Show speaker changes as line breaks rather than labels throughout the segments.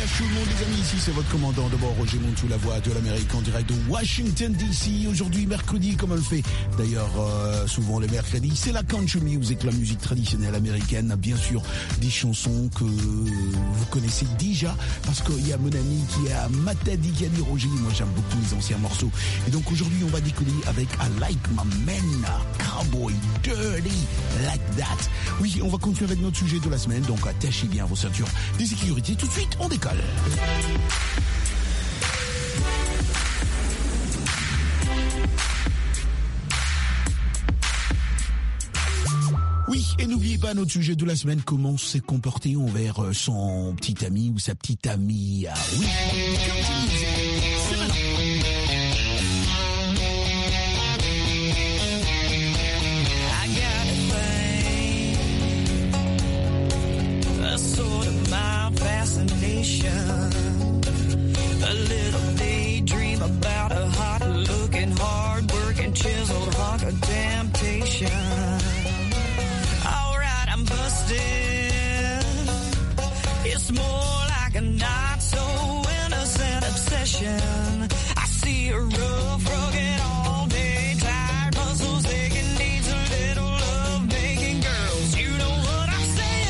tout le monde les amis, ici c'est votre commandant de bord Roger Montou, la voix de l'Amérique en direct de Washington DC. Aujourd'hui mercredi comme on le fait d'ailleurs souvent les mercredis, c'est la country music, la musique traditionnelle américaine. Bien sûr des chansons que vous connaissez déjà parce qu'il y a mon ami qui est à ma tête qui a dit Roger, moi j'aime beaucoup les anciens morceaux. Et donc aujourd'hui on va décoller avec I Like My Men, Cowboy Dirty Like That. Oui, on va continuer avec notre sujet de la semaine, donc attachez bien vos ceintures de sécurité. Tout de suite on décolle. Oui, et n'oubliez pas notre sujet de la semaine, comment s'est comporté envers son petit ami ou sa petite amie. Ah oui, c'est maintenant.
Sort of my fascination, a little daydream about a hot-looking, hard-working, chiseled hunk of temptation. All right, I'm busted. It's more like a not-so-innocent obsession. I see a rough, rugged, all-day, tired muscles aching, needs a little love-making. Girls, you know what I'm saying.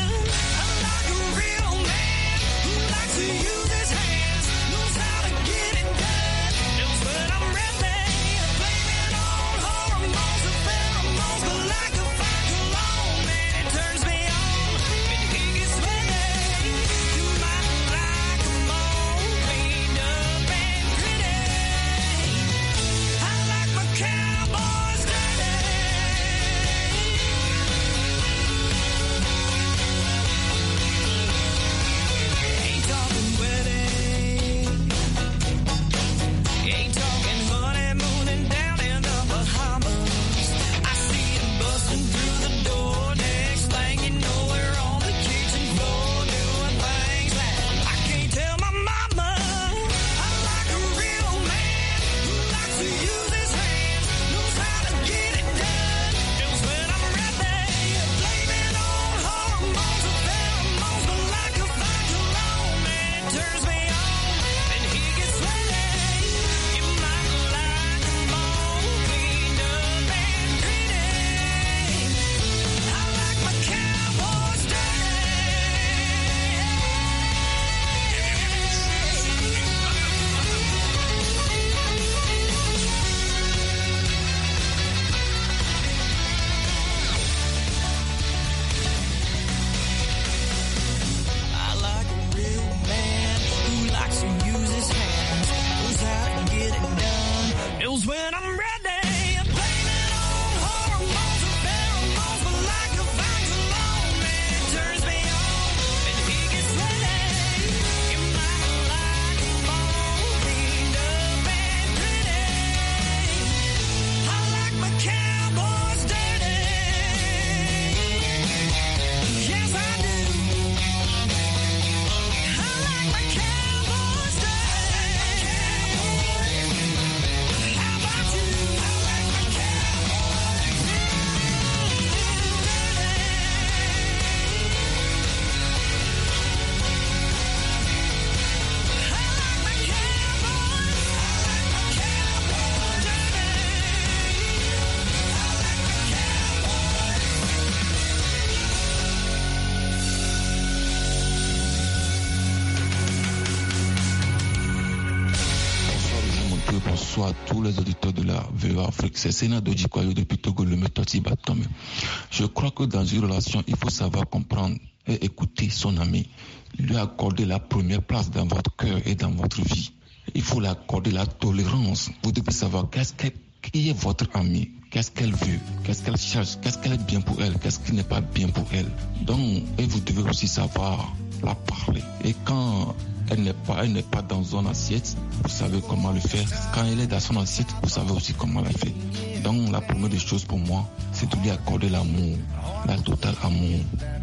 Bonsoir à tous les auditeurs de la VOA Afrique. C'est Sénat Dodjikwayo depuis Togo, le Metoti Batome. Je crois que dans une relation, il faut savoir comprendre et écouter son ami. Lui accorder la première place dans votre cœur et dans votre vie. Il faut lui accorder la tolérance. Vous devez savoir qui est votre amie, qu'est-ce qu'elle veut, qu'est-ce qu'elle cherche, qu'est-ce qu'elle est bien pour elle, qu'est-ce qui n'est pas bien pour elle. Donc, et vous devez aussi savoir la parler. Et quand elle n'est pas dans son assiette, vous savez comment le faire. Quand elle est dans son assiette, vous savez aussi comment la faire. Donc la première des choses pour moi, c'est de lui accorder l'amour, la totale amour,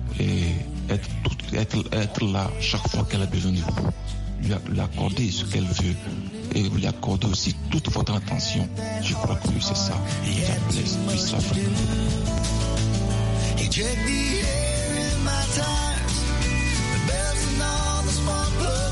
et être là chaque fois qu'elle a besoin de vous. Lui accorder ce qu'elle veut et lui accorder aussi toute votre attention. Je crois que c'est ça. Peace Africa. He checked the air in my tires, the bells and all the spark plugs.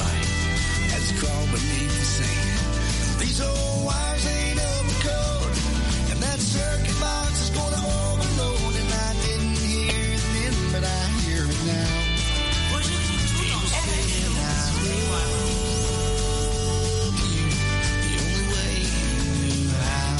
daylight as it crawled beneath the sand. These old wires ain't up to code, and that circuit box is gonna overload. And I didn't hear it then, but I hear it now. He was saying I love you the only way he knew how.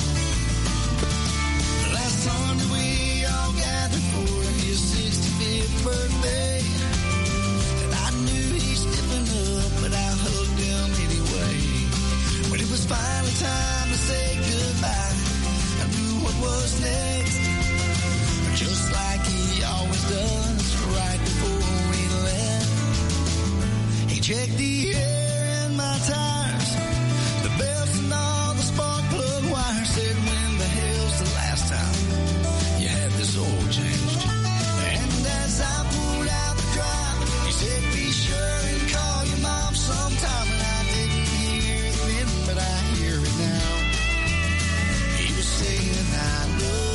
Last Sunday we all gathered for his 65th birthday, and I knew he's slipping up, but I hugged him anyway. When it was finally time to say goodbye, I knew what was next. Just like he always does, right before we left, he checked the air in my tires, the belts and all the spark plug wires. Said, when the hell's the last time you had this oil changed? And as I pulled out the drive, he said, be sure and call your mom sometime. And I didn't hear it then, but I hear it now. He was saying I love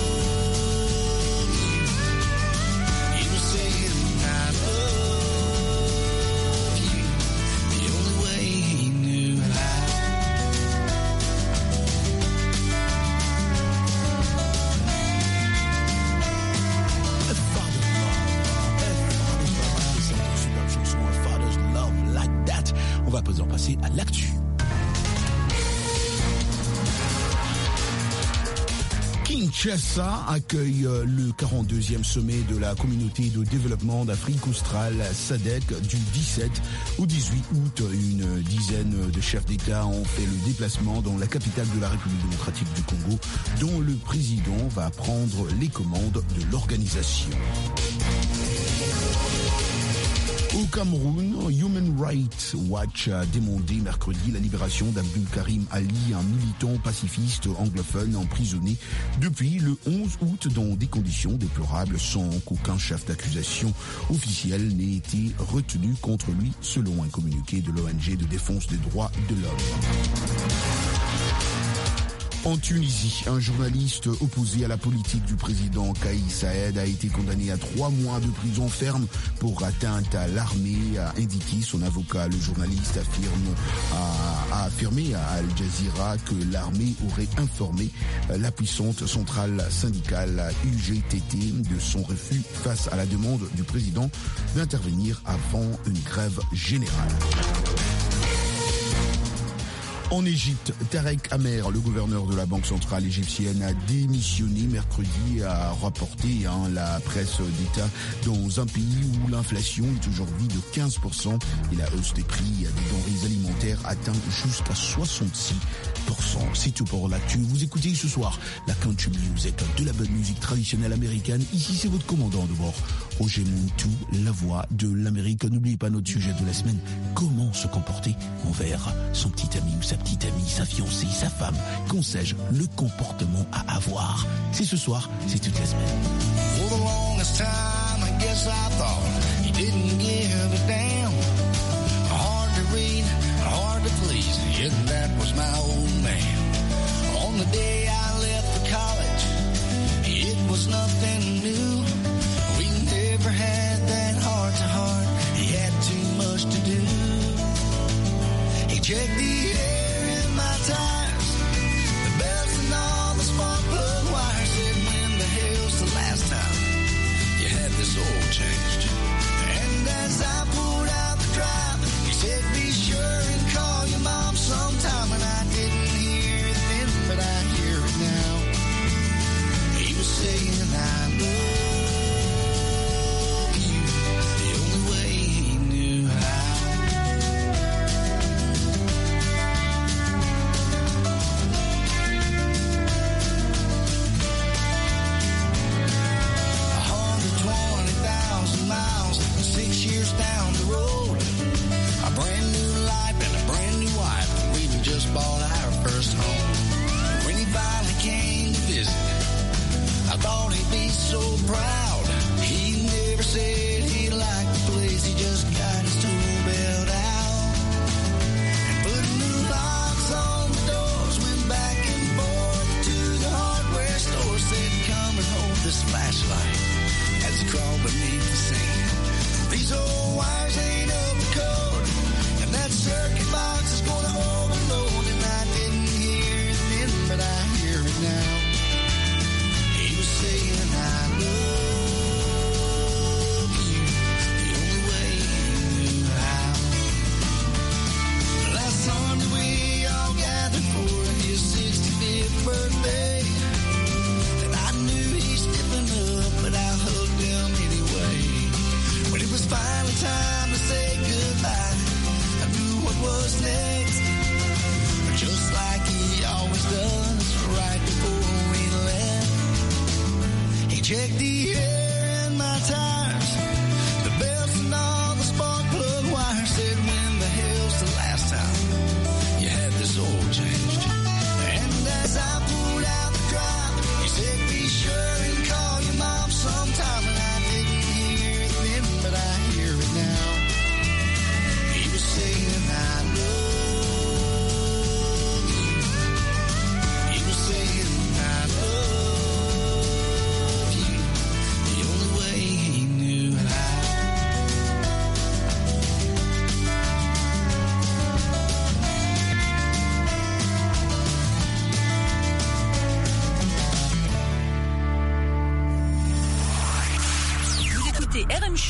you. He was saying I love you the only way he knew how.
A Father's Love. C'est une superbe chanson, A Father's Love Like That. On va à présent passer à l'actu. Kinshasa accueille le 42e sommet de la communauté de développement d'Afrique australe SADC du 17 au 18 août. Une dizaine de chefs d'État ont fait le déplacement dans la capitale de la République démocratique du Congo, dont le président va prendre les commandes de l'organisation. Au Cameroun, Human Rights Watch a demandé mercredi la libération d'Abdul Karim Ali, un militant pacifiste anglophone emprisonné depuis le 11 août dans des conditions déplorables sans qu'aucun chef d'accusation officiel n'ait été retenu contre lui, selon un communiqué de l'ONG de défense des droits de l'homme. En Tunisie, un journaliste opposé à la politique du président Kais Saied a été condamné à 3 mois de prison ferme pour atteinte à l'armée, a indiqué son avocat. Le journaliste a affirmé à Al Jazeera que l'armée aurait informé la puissante centrale syndicale UGTT de son refus face à la demande du président d'intervenir avant une grève générale. En Égypte, Tarek Amer, le gouverneur de la Banque centrale égyptienne, a démissionné mercredi, a rapporté la presse d'État, dans un pays où l'inflation est aujourd'hui de 15% et la hausse des prix des denrées alimentaires atteint jusqu'à 66%. C'est tout pour l'actu. Vous écoutez ce soir la country music, de la bonne musique traditionnelle américaine. Ici, c'est votre commandant de bord, Roger Montou, la voix de l'Amérique. N'oubliez pas notre sujet de la semaine. Comment se comporter envers son petit ami ou sa petite amie, sa fiancée, sa femme, qu'on sais-je, le comportement à avoir. C'est ce soir, c'est toute la semaine.
For the longest time, I guess I thought he didn't give a damn. Hard to read, hard to please, yet that was my old man. On the day I left for college, it was nothing new. We never had that heart-to-heart, he had too much to do. He checked the air in my tires, the belts and all the spark plug wires. Said, when the hell's the last time you had this oil changed? And as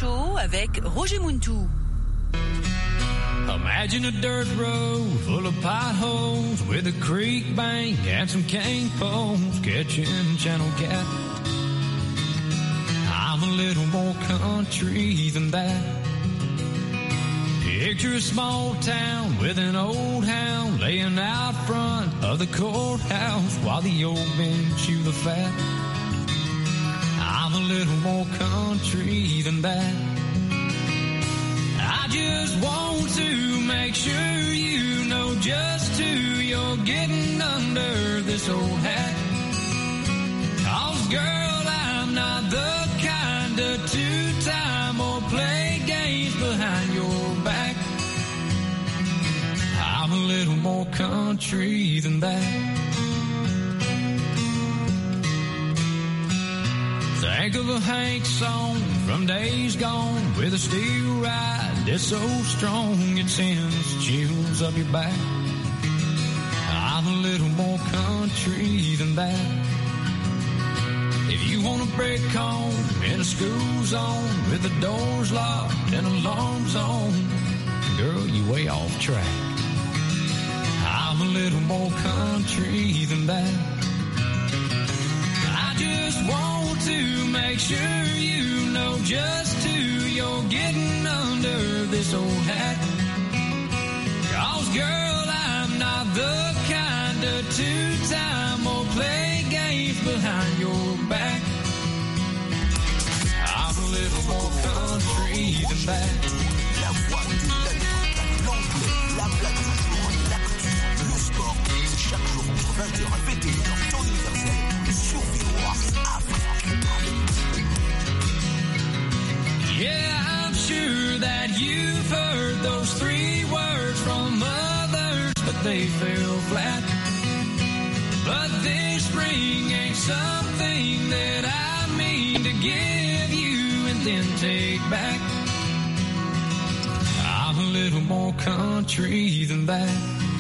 Show avec Roger Muntou.
Imagine a dirt road full of potholes with a creek bank and some cane poles catching channel cat. I'm a little more country than that. Picture a small town with an old hound laying out front of the courthouse while the old men chew the fat. I'm a little more country than that. I just want to make sure you know just who you're getting under this old hat. 'Cause girl, I'm not the kind to two-time or play games behind your back. I'm a little more country than that. Think of a Hank song from days gone with a steel ride that's so strong it sends chills up your back. I'm a little more country than that. If you want a break home in a school zone with the doors locked and alarms on, girl, you way off track. I'm a little more country than that. I just want to make sure you know just who you're getting under this old hat. 'Cause girl, I'm not the kind to two-time or play games behind your back. I'm a little more country than that.
La voix de l'alternative, l'anglais, la blague du jour, l'actu, le sport, c'est chaque jour entre 20h et 21h, temps universel, sur VOA Afrique.
Yeah, I'm sure that you've heard those three words from others, but they fell flat. But this ring ain't something that I mean to give you and then take back. I'm a little more country than that.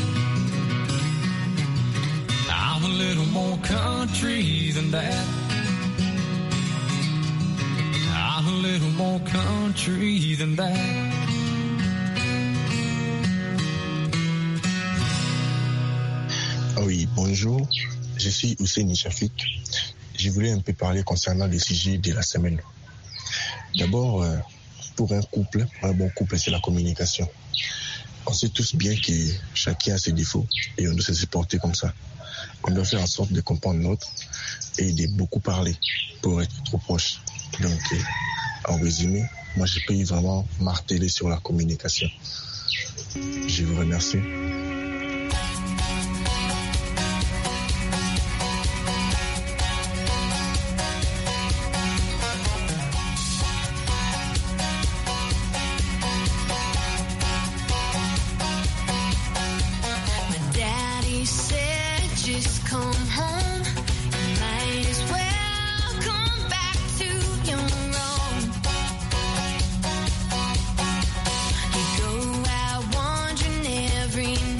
I'm a little more country than that. I'm a little more country than that.
Oui, bonjour, je suis Hussein Shafik. Je voulais un peu parler concernant le sujet de la semaine. D'abord, pour un couple, un bon couple, c'est la communication. On sait tous bien que chacun a ses défauts et on doit se supporter comme ça. On doit faire en sorte de comprendre l'autre et de beaucoup parler pour être trop proche. Donc, en résumé, moi, je peux vraiment marteler sur la communication. Je vous remercie.
Every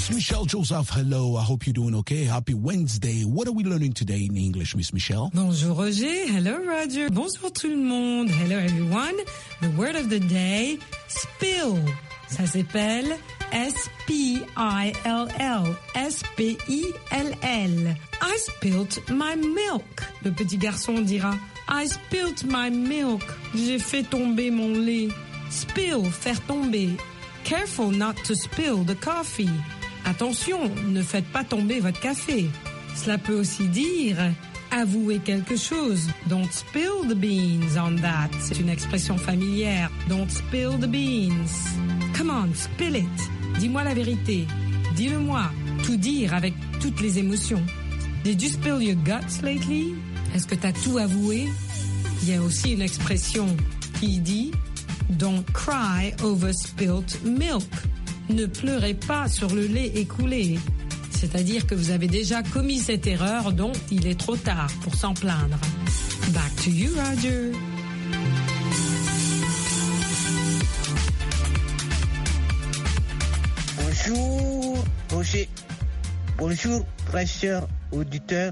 Miss Michelle Joseph, hello. I hope you're doing okay. Happy Wednesday. What are we learning today in English, Miss Michelle?
Bonjour Roger. Hello Roger. Bonjour tout le monde. Hello everyone. The word of the day, spill. Ça s'appelle S-P-I-L-L. S-P-I-L-L. I spilt my milk. Le petit garçon dira I spilt my milk. J'ai fait tomber mon lait. Spill, faire tomber. Careful not to spill the coffee. Attention, ne faites pas tomber votre café. Cela peut aussi dire avouer quelque chose. Don't spill the beans on that. C'est une expression familière. Don't spill the beans. Come on, spill it. Dis-moi la vérité. Dis-le-moi. Tout dire avec toutes les émotions. Did you spill your guts lately? Est-ce que t'as tout avoué? Il y a aussi une expression qui dit Don't cry over spilt milk. Ne pleurez pas sur le lait écoulé. C'est-à-dire que vous avez déjà commis cette erreur, donc il est trop tard pour s'en plaindre. Back to you, Roger.
Bonjour, Roger. Bonjour, très chers auditeurs.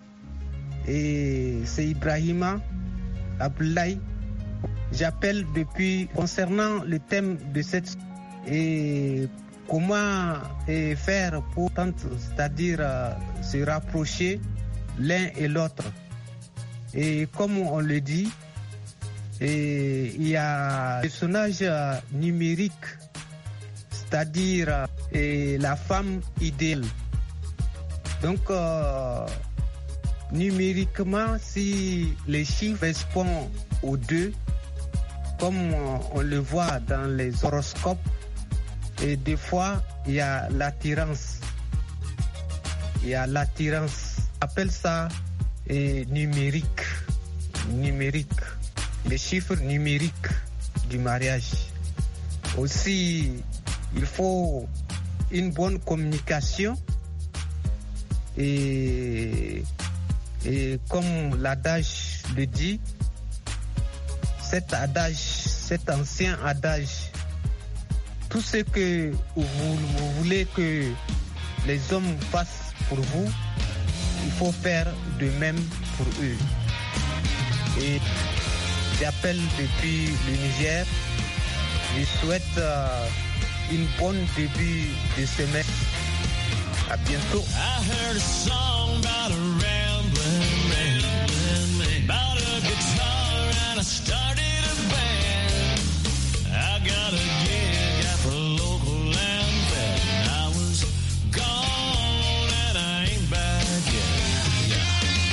Et c'est Ibrahima Abdoulaye. J'appelle depuis concernant le thème de cette et comment faire pour c'est-à-dire se rapprocher l'un et l'autre. Et comme on le dit, il y a un personnage numérique, c'est-à-dire la femme idéale. Donc numériquement, si les chiffres correspondent aux deux, comme on le voit dans les horoscopes, et des fois, il y a l'attirance. Il y a l'attirance. On appelle ça numérique. Numérique. Les chiffres numériques du mariage. Aussi, il faut une bonne communication. Et comme l'adage le dit, cet ancien adage, tout ce que vous voulez que les hommes fassent pour vous, il faut faire de même pour eux. Et j'appelle depuis le Niger, je souhaite une bonne début de semaine. À bientôt.
I heard a song about a rambling man, about a guitar and I started a band. I got a gig at the local land fair. I was gone and I ain't back yet. Yeah.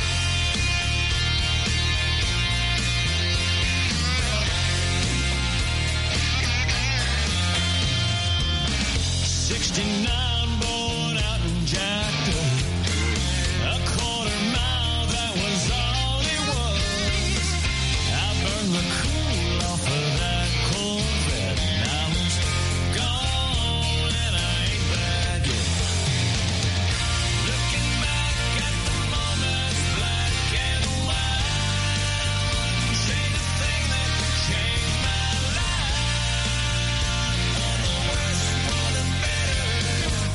69 born out in Jacked up. A quarter mile, that was all it was. I burned the cool off of that Corvette. And I was gone and I ain't back yet. Looking back at the moments, black and white, wouldn't change a thing that could change my life. For the worse, for the better,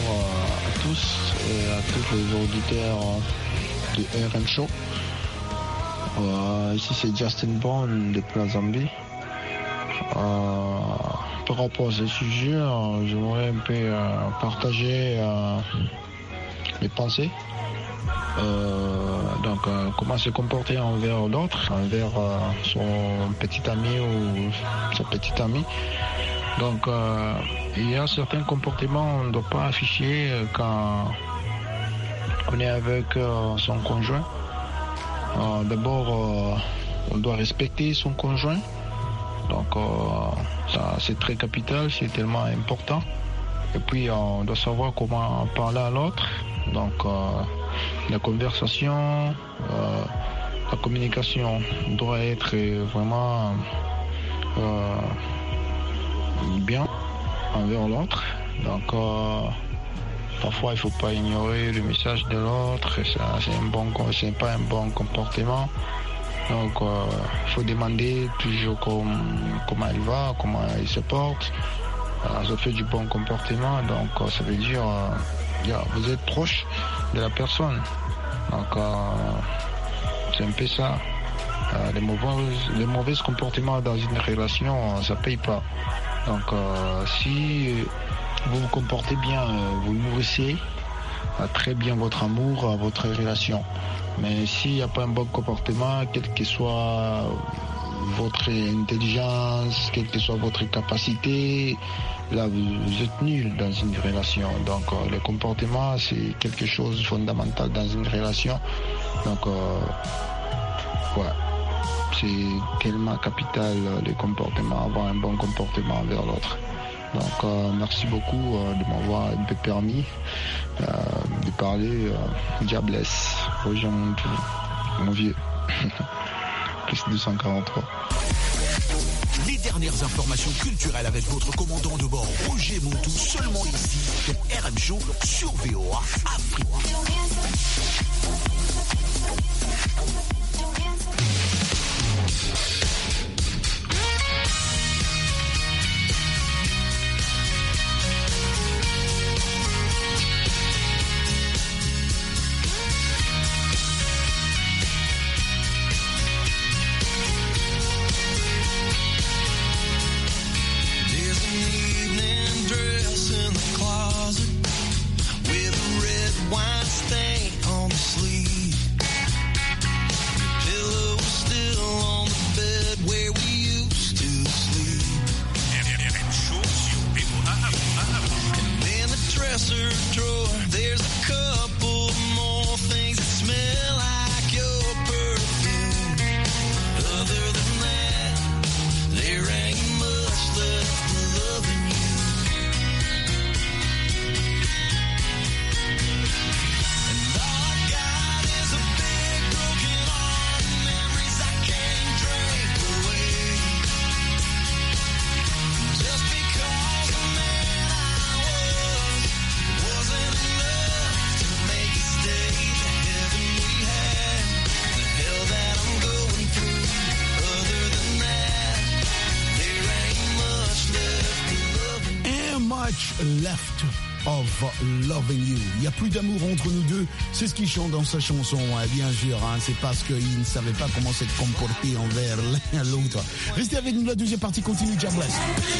à tous et à tous les auditeurs du RM Show. Ici c'est Justin Bond de Plazambi. Par rapport à ce sujet, j'aimerais un peu partager mes pensées. Donc comment se comporter envers l'autre, envers son petit ami ou sa petite amie. Donc il y a certains comportements qu'on ne doit pas afficher quand on est avec son conjoint. D'abord on doit respecter son conjoint. Donc ça c'est très capital, c'est tellement important. Et puis on doit savoir comment parler à l'autre. Donc la conversation, la communication doit être vraiment bien envers l'autre. Donc parfois il ne faut pas ignorer le message de l'autre. C'est pas un bon comportement. Donc il faut demander toujours comment il va, comment il se porte. Ça fait du bon comportement. Donc ça veut dire vous êtes proche de la personne. Donc c'est un peu ça. Les mauvais comportements dans une relation, ça paye pas. Donc si vous vous comportez bien, vous nourrissez très bien votre amour, votre relation. Mais s'il n'y a pas un bon comportement, quelle que soit votre intelligence, quelle que soit votre capacité, là vous êtes nul dans une relation. Donc le comportement c'est quelque chose de fondamental dans une relation. Donc c'est tellement capital le comportement, avoir un bon comportement envers l'autre. Donc merci beaucoup de m'avoir un peu permis de parler. Diablesse, Roger Montou, mon vieux. Plus 243.
Les dernières informations culturelles avec votre commandant de bord Roger Montou, seulement ici pour RM Show sur VOA Afrique. Left of Loving You. Il n'y a plus d'amour entre nous deux. C'est ce qu'il chante dans sa chanson, bien sûr. C'est parce qu'il ne savait pas comment se comporter envers l'un l'autre. Restez avec nous, la deuxième partie continue. Diablesse.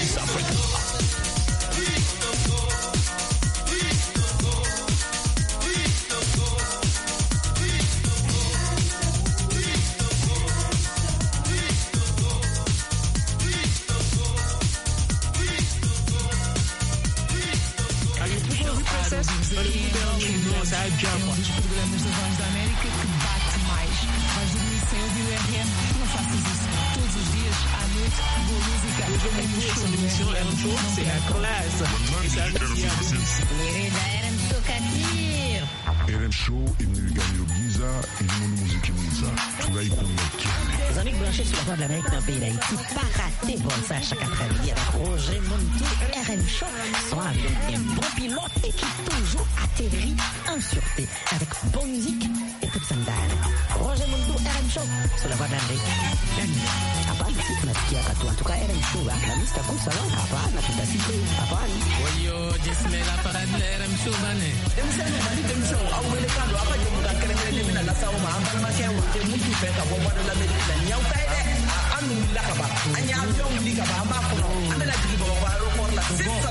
Dos programas da Voz da América que bate mais. Vais dormir sem ouvir o RM? Não faças isso. Todos os dias, à noite, boa música.
C'est la classe. Et ça,
RM Show est venu gagner au bise mwiza elimu muziki mwiza tunaipenda cyane.
Les amis branchés sur la voie de l'Amérique dans le pays d'Haïti, pas rater bon ça chaque après-midi avec Roger Montou, RM Show, sont avec un bon pilote et qui toujours atterrit en sûreté avec bonne musique et toute sa dame. Roger Montou, RM Show, sur la voie de l'Amérique. Hapana, si tunasikia katu. En tout cas, RM Show, la mista kusa la, hapana, tutasikia, hapana.
Oyo, jismela parade la RM Show bane.
Demsema bali demsho, au welekano, hapa jemuka keremele mina la sawa mahamba mashewa, jemuki peka bomba de l'Amérique, nyau kaide. Anu lakaba, anya avion likaba, ambapo, amela jibo wa aeroport la sisa.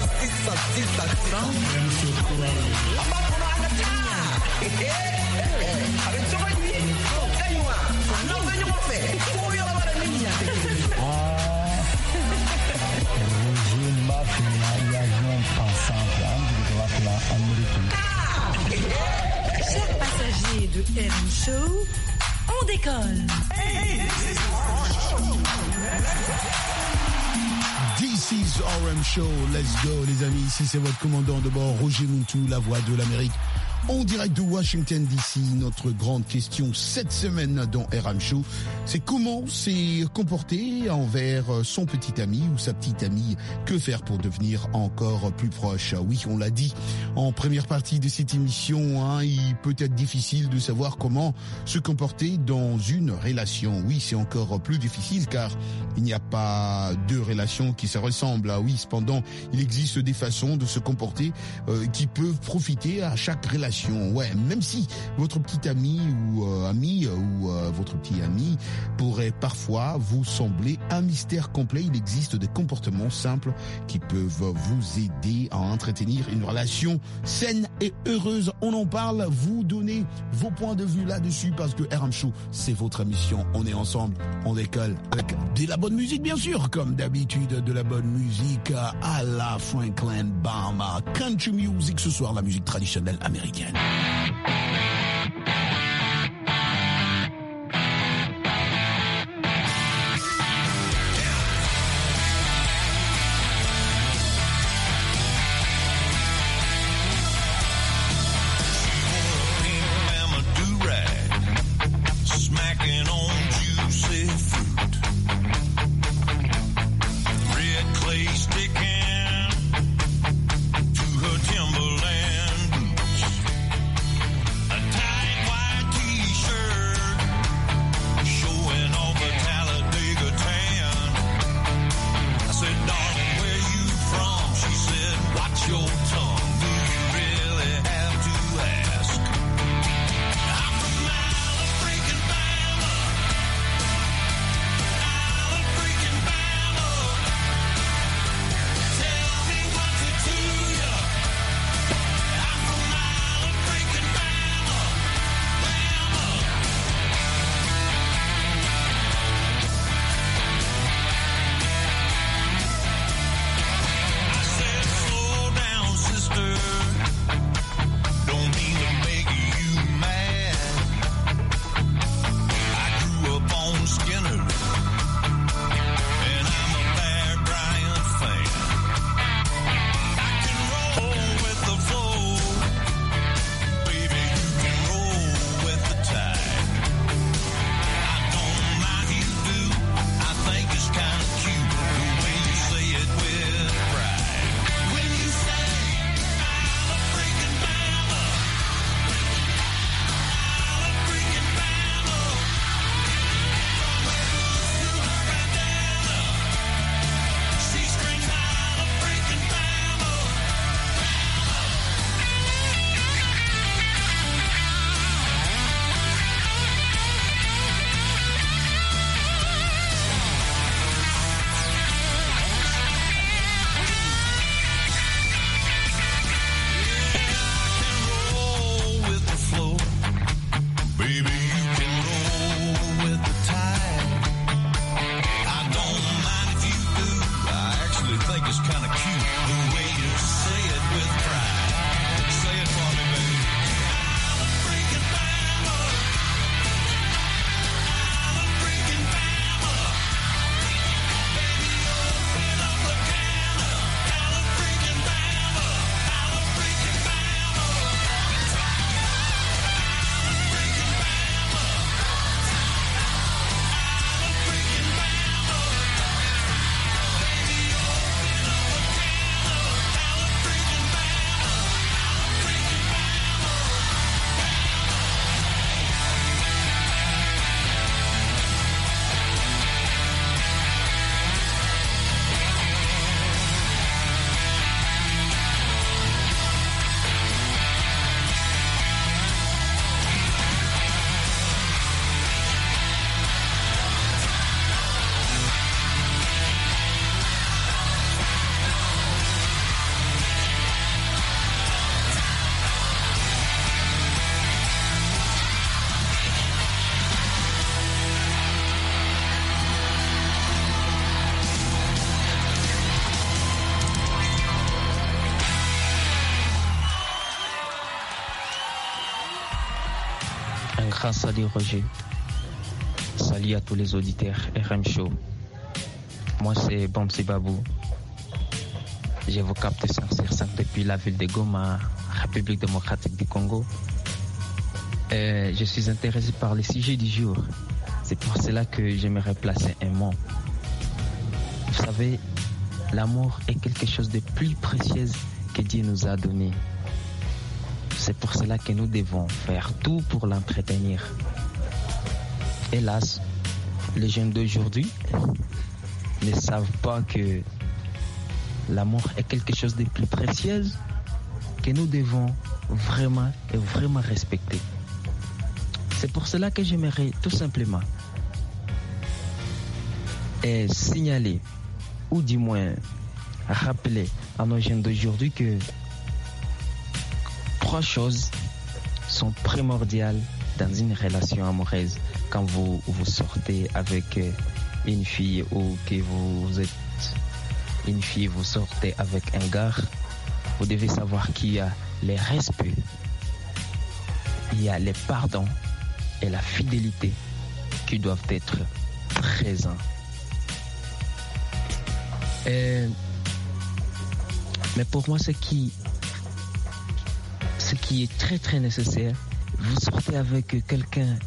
Ambapo anatia. Avec
Chers passagers de RM Show, on décolle.
This is RM Show, let's go les amis, ici c'est votre commandant de bord Roger Montou, la voix de l'Amérique. En direct de Washington DC, notre grande question cette semaine dans RM Show, c'est comment s'est comporté envers son petit ami ou sa petite amie. Que faire pour devenir encore plus proche? Oui, on l'a dit en première partie de cette émission, il peut être difficile de savoir comment se comporter dans une relation. Oui, c'est encore plus difficile car il n'y a pas deux relations qui se ressemblent. Oui, cependant, il existe des façons de se comporter qui peuvent profiter à chaque relation. Ouais, même si votre petit ami ou votre petit ami pourrait parfois vous sembler un mystère complet, il existe des comportements simples qui peuvent vous aider à entretenir une relation saine et heureuse. On en parle, vous donnez vos points de vue là-dessus parce que RM Show, c'est votre émission. On est ensemble, on décolle avec de la bonne musique bien sûr, comme d'habitude, de la bonne musique à la Franklin Bama. Country music ce soir, la musique traditionnelle américaine.
Salut Roger. Salut à tous les auditeurs RM Show. Moi c'est Bamsi Babou. Je vous capte 5 depuis la ville de Goma, République démocratique du Congo. Je suis intéressé par le sujet du jour. C'est pour cela que j'aimerais placer un mot. Vous savez, l'amour est quelque chose de plus précieux que Dieu nous a donné. C'est pour cela que nous devons faire tout pour l'entretenir. Hélas, les jeunes d'aujourd'hui ne savent pas que l'amour est quelque chose de plus précieux que nous devons vraiment respecter. C'est pour cela que j'aimerais tout simplement signaler, ou du moins rappeler à nos jeunes d'aujourd'hui que 3 choses sont primordiales dans une relation amoureuse. Quand vous sortez avec une fille ou que vous êtes une fille, vous sortez avec un gars, vous devez savoir qu'il y a le respect, il y a le pardon et la fidélité qui doivent être présents. Mais pour moi, ce qui est très très nécessaire, vous sortez avec quelqu'un,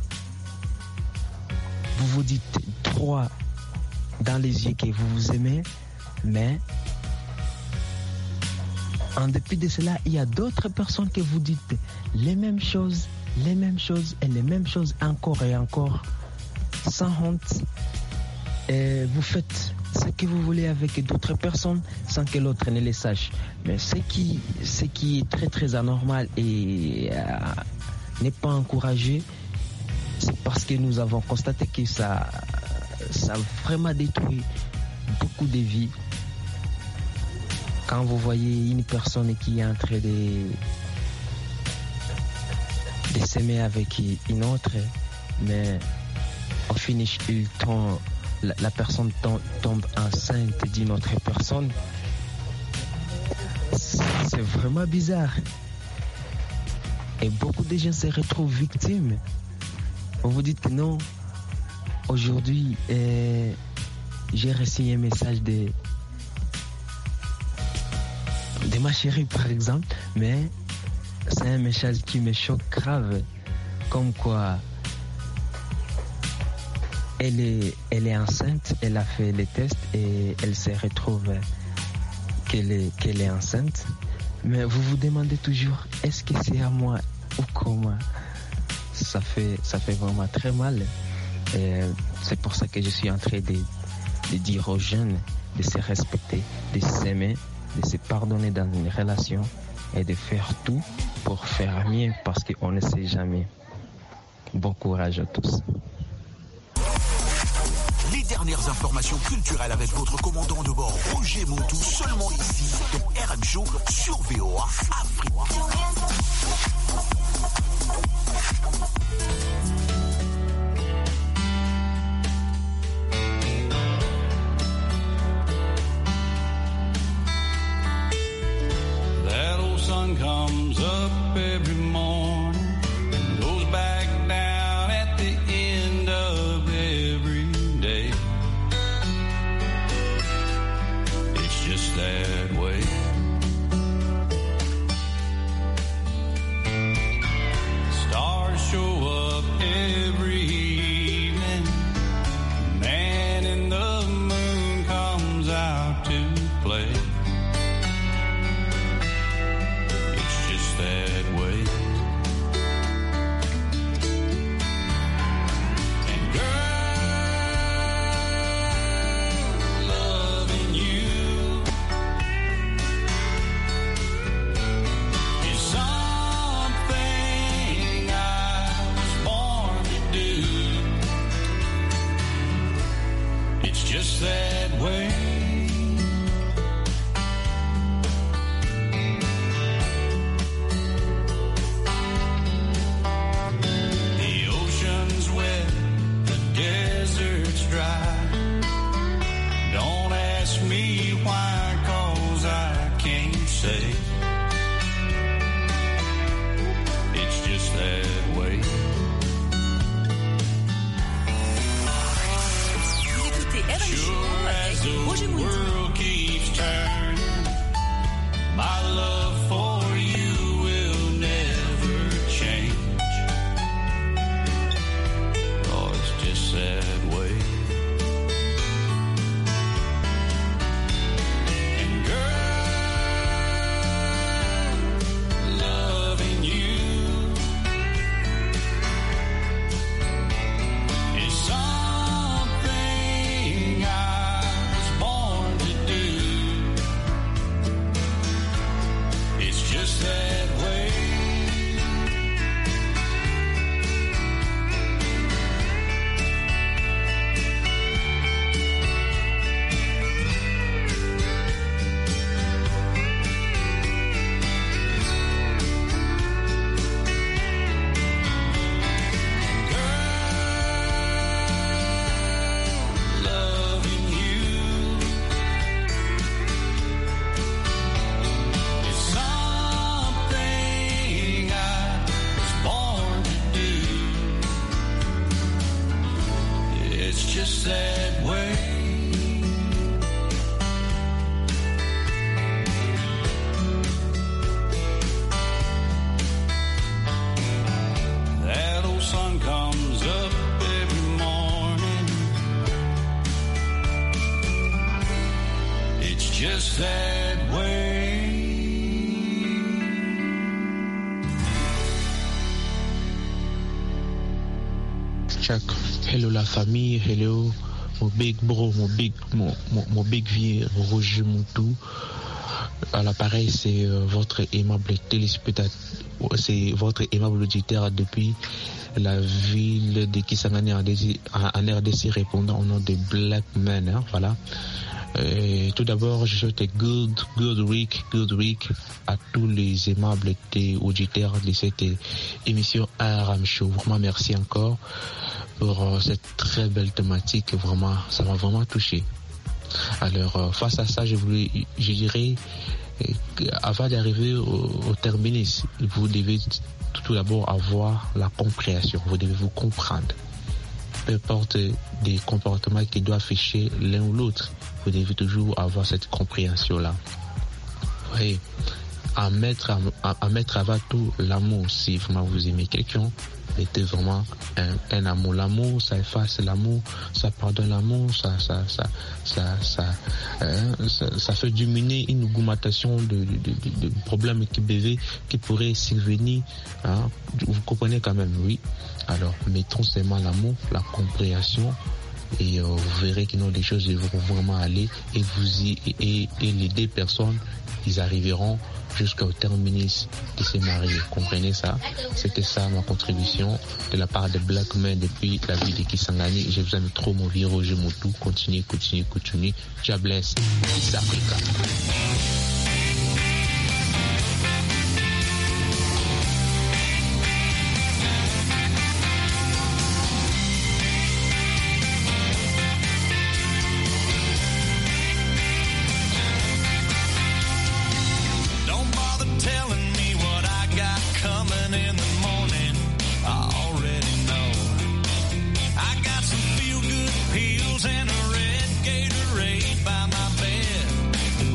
vous vous dites droit dans les yeux que vous vous aimez, mais en dépit de cela, il y a d'autres personnes que vous dites les mêmes choses et les mêmes choses encore et encore, sans honte. Et vous faites ce que vous voulez avec d'autres personnes sans que l'autre ne le sache. Mais ce qui est très très anormal et n'est pas encouragé, c'est parce que nous avons constaté que ça a vraiment détruit beaucoup de vies. Quand vous voyez une personne qui est en train de s'aimer avec une autre, mais au finish, la personne tombe enceinte d'une autre personne, c'est vraiment bizarre. Et beaucoup de gens se retrouvent victimes. Vous vous dites que non, aujourd'hui, j'ai reçu un message de ma chérie par exemple, mais c'est un message qui me choque grave, comme quoi elle est enceinte, elle a fait les tests et elle se retrouve qu'elle est enceinte. Mais vous vous demandez toujours, est-ce que c'est à moi ou comment? Ça fait vraiment très mal. Et c'est pour ça que je suis en train de dire aux jeunes de se respecter, de s'aimer, de se pardonner dans une relation et de faire tout pour faire mieux parce qu'on ne sait jamais. Bon courage à tous.
Les dernières informations culturelles avec votre commandant de bord Roger Montou, seulement ici dans RM Show sur VOA Afrique.
That old sun comes up every morning, goes back down at the end of every day. It's just that way. Stars show up every evening, man in the moon comes out to play. That way. And girl, loving you is something I was born to do. It's just that way. Don't ask me why, 'cause I can't say. It's just that way. sad way.
Check. Hello la famille, hello mon big bro, mon big vieux Roger Montou. À l'appareil, c'est votre aimable téléspectateur, c'est votre aimable auditeur depuis la ville de Kisangani en RDC, répondant au nom de Black Man, hein, voilà. Tout d'abord, je souhaite good week à tous les aimables auditeurs de cette émission RM Show. Vraiment, merci encore pour cette très belle thématique. Vraiment, ça m'a vraiment touché. Alors, face à ça, je dirais, avant d'arriver au terminus, vous devez tout d'abord avoir la compréhension. Vous devez vous comprendre. Peu importe des comportements qui doivent afficher l'un ou l'autre, vous devez toujours avoir cette compréhension-là. Oui, à mettre avant tout l'amour. Si vraiment vous aimez quelqu'un, mettez vraiment un amour. L'amour, ça efface l'amour, ça pardonne l'amour, ça fait diminuer une augmentation de problèmes qui pourraient survenir. Hein. Vous comprenez quand même, oui. Alors, mettons seulement l'amour, la compréhension, et vous verrez que les choses vont vraiment aller, et les deux personnes, ils arriveront jusqu'au terminus de se marier. Comprenez ça? C'était ça ma contribution de la part de Black Man depuis la ville de Kisangani. Je vous aime trop, mon vieux Roger Moutou. Continuez. God bless East Africa.
Pills and a red Gatorade by my bed.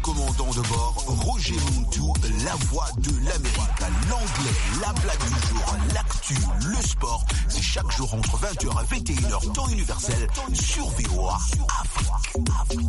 commandant de bord, Roger Montou, la voix de l'Amérique. L'anglais, la blague du jour, l'actu, le sport. C'est chaque jour entre 20h et 21h, temps universel, sur VOA Afrique.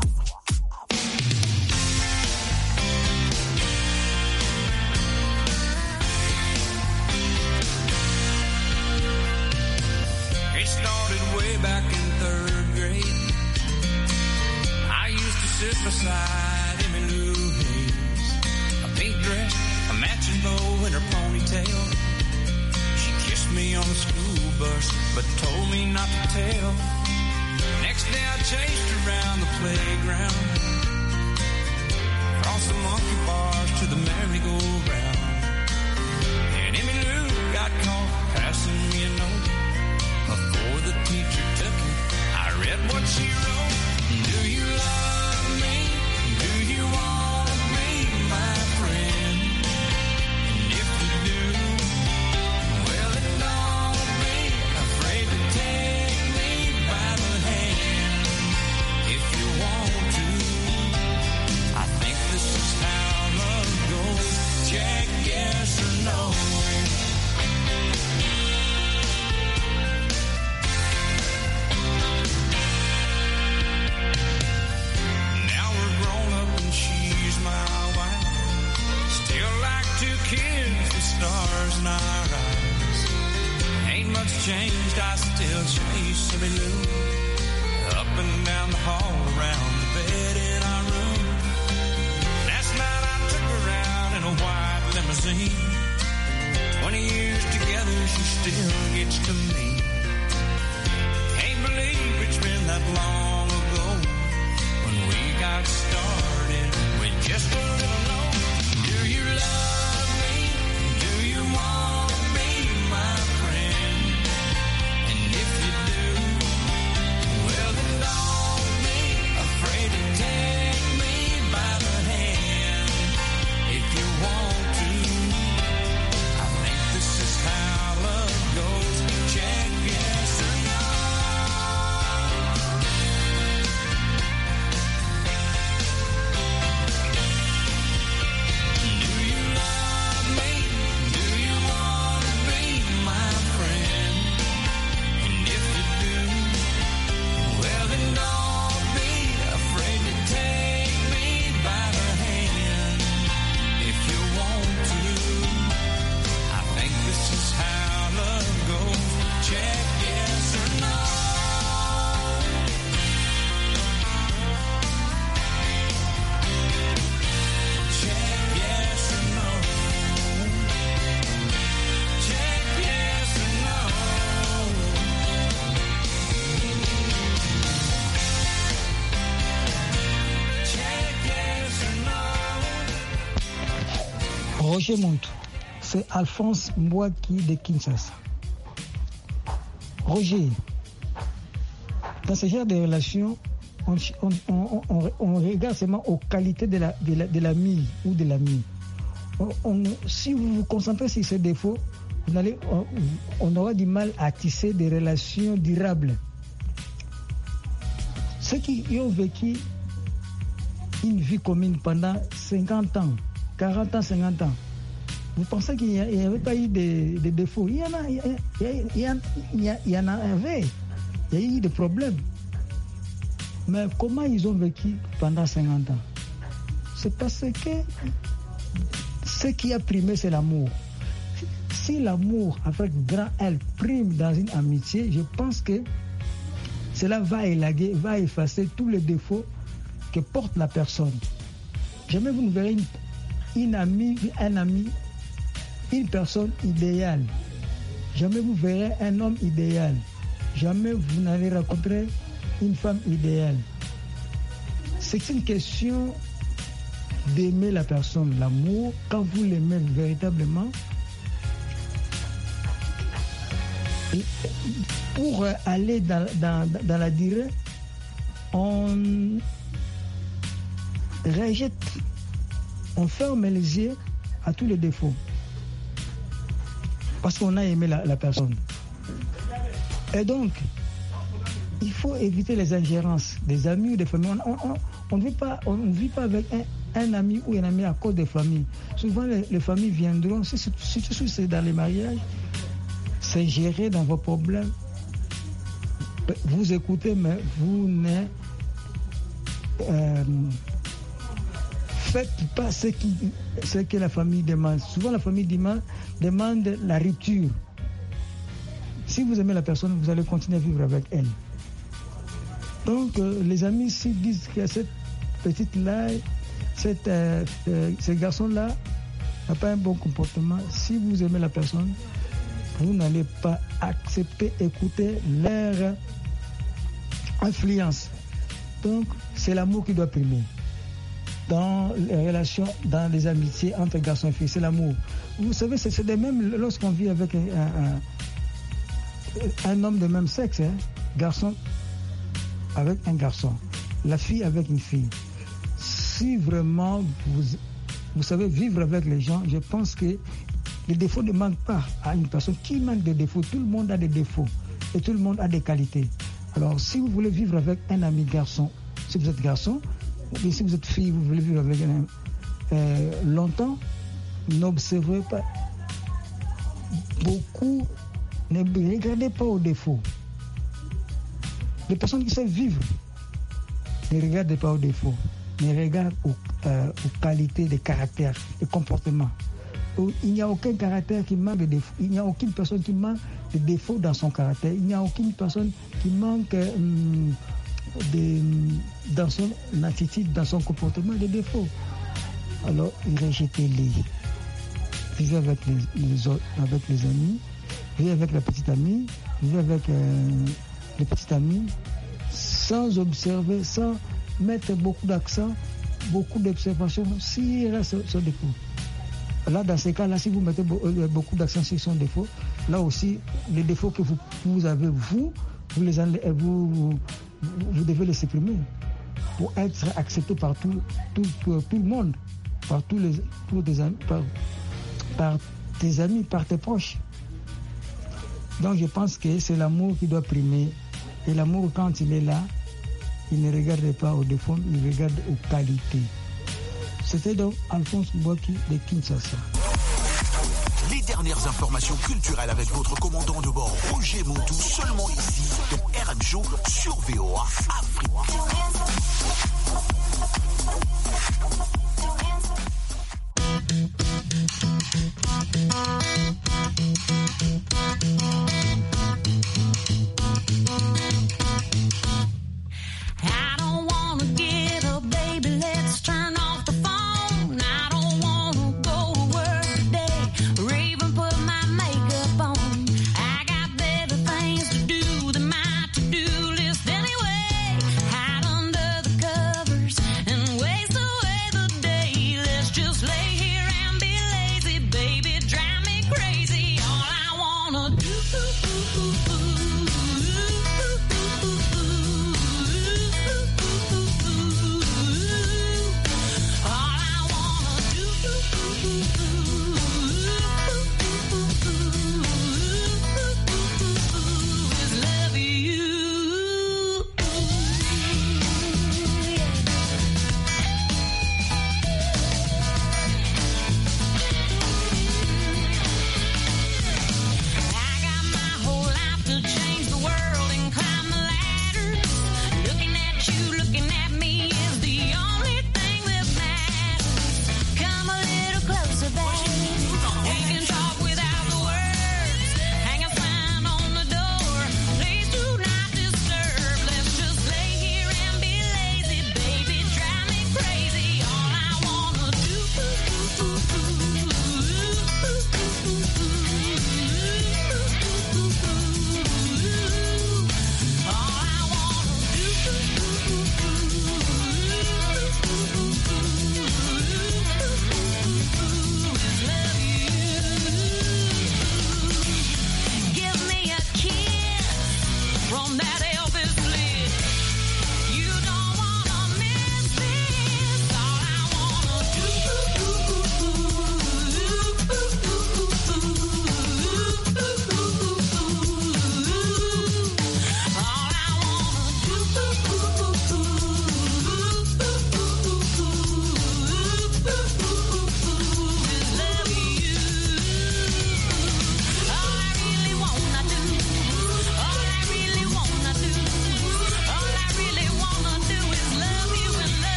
It started way back in 3rd grade. I used to sit beside Emmylou Hayes, a pink dress, a matching bow in her ponytail. She kissed me on the school bus, but told me not to tell. Next day I chased her around the playground, across the monkey bars to the merry-go-round. And Emmylou got caught passing me a note. Before the teacher took it, I read what she wrote. Do you love me? Do you want to be my friend? And if you do, well then don't be afraid to take me by the hand. If you want to, I think this is how love goes. Check yes or no. Kids with stars in our eyes. Ain't much changed, I still chase Emmylou up and down the hall, around the bed in our room. Last night I took her out in a white limousine. 20 years together, she still gets to me. Can't believe it's been that long ago when we got started with just a little note. Do you love?
Roger Montou, c'est Alphonse Mbouaki de Kinshasa. Roger, dans ce genre de relations, on regarde seulement aux qualités de l'ami ou de l'ami. Si vous vous concentrez sur ces défauts, on aura du mal à tisser des relations durables. Ceux qui ont vécu une vie commune pendant 50 ans, 40 ans, 50 ans, vous pensez qu'il n'y avait pas eu de défauts? Il y en avait. Il y a eu des problèmes. Mais comment ils ont vécu pendant 50 ans? C'est parce que ce qui a primé, c'est l'amour. Si l'amour, avec grand L, prime dans une amitié, je pense que cela va élaguer, va effacer tous les défauts que porte la personne. Jamais vous ne verrez un ami, une personne idéale. Jamais vous verrez un homme idéal. Jamais vous n'allez rencontrer une femme idéale. C'est une question d'aimer la personne. L'amour, quand vous l'aimez véritablement, pour aller dans la durée, on rejette, on ferme les yeux à tous les défauts. Parce qu'on a aimé la personne. Et donc, il faut éviter les ingérences des amis ou des familles. On ne vit pas avec un ami ou un ami à cause des familles. Souvent, les familles viendront, surtout c'est dans les mariages, s'ingérer dans vos problèmes. Vous écoutez, mais vous ne faites pas ce que la famille demande. Souvent, la famille demande la rupture. Si vous aimez la personne, vous allez continuer à vivre avec elle. Donc, les amis, s'ils disent que cette petite-là, ce garçon-là n'a pas un bon comportement, si vous aimez la personne, vous n'allez pas accepter, écouter leur influence. Donc, c'est l'amour qui doit primer. Dans les relations, dans les amitiés entre garçons et filles, c'est l'amour. Vous savez, c'est de même lorsqu'on vit avec un homme de même sexe, garçon avec un garçon, la fille avec une fille. Si vraiment vous savez vivre avec les gens, je pense que les défauts ne manquent pas à une personne. Qui manque de défauts? Tout le monde a des défauts et tout le monde a des qualités. Alors, si vous voulez vivre avec un ami garçon, si vous êtes garçon, ou si vous êtes fille, vous voulez vivre avec longtemps, n'observez pas beaucoup, ne regardez pas aux défauts. Les personnes qui savent vivre, ne regardez pas aux défauts, mais regardent aux qualités de caractère, de comportement. Il n'y a aucun caractère qui manque de défauts. Il n'y a aucune personne qui manque de défauts dans son caractère. Il n'y a aucune personne qui manque dans son attitude, dans son comportement, des défauts. Alors, rejetez-les. Vivez avec les amis, vivez avec la petite amie, vivez avec les petites amies, sans observer, sans mettre beaucoup d'accent, beaucoup d'observation, s'il reste son défaut. Là, dans ces cas-là, si vous mettez beaucoup d'accent sur son défaut, là aussi, les défauts que vous avez, vous devez les supprimer pour être accepté par tout le monde, par tes amis, par tes proches. Donc, je pense que c'est l'amour qui doit primer. Et l'amour, quand il est là, il ne regarde pas aux défauts, il regarde aux qualités. C'était donc Alphonse Mbouaki de Kinshasa.
Les dernières informations culturelles avec votre commandant de bord, Roger Montou, seulement ici, dans RM Show sur VOA Afrique.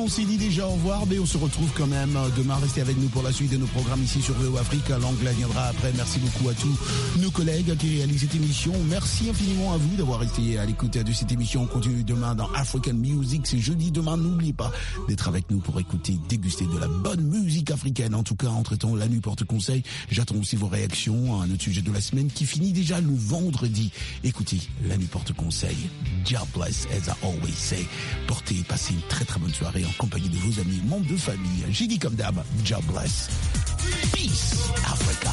on s'est dit déjà au revoir, mais on se retrouve quand même demain. Restez avec nous pour la suite de nos programmes ici sur VO Afrique. L'anglais viendra après. Merci beaucoup à tous nos collègues qui réalisent cette émission. Merci infiniment à vous d'avoir été à l'écoute de cette émission. On continue demain dans African Music. C'est jeudi demain. N'oubliez pas d'être avec nous pour écouter, déguster de la bonne musique africaine. En tout cas, entre-temps, la nuit porte conseil. J'attends aussi vos réactions à notre sujet de la semaine qui finit déjà le vendredi. Écoutez, la nuit porte conseil. God bless, as I always say. Portez et passez une très très bonne soirée en compagnie de vos amis, membres de famille. J'ai dit comme d'hab, God bless. Peace, Africa.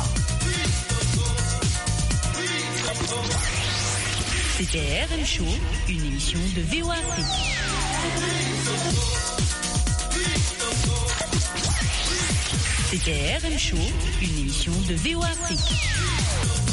C'était RM Show, une émission de VO Afrique. C'était RM Show, une émission de VO Afrique.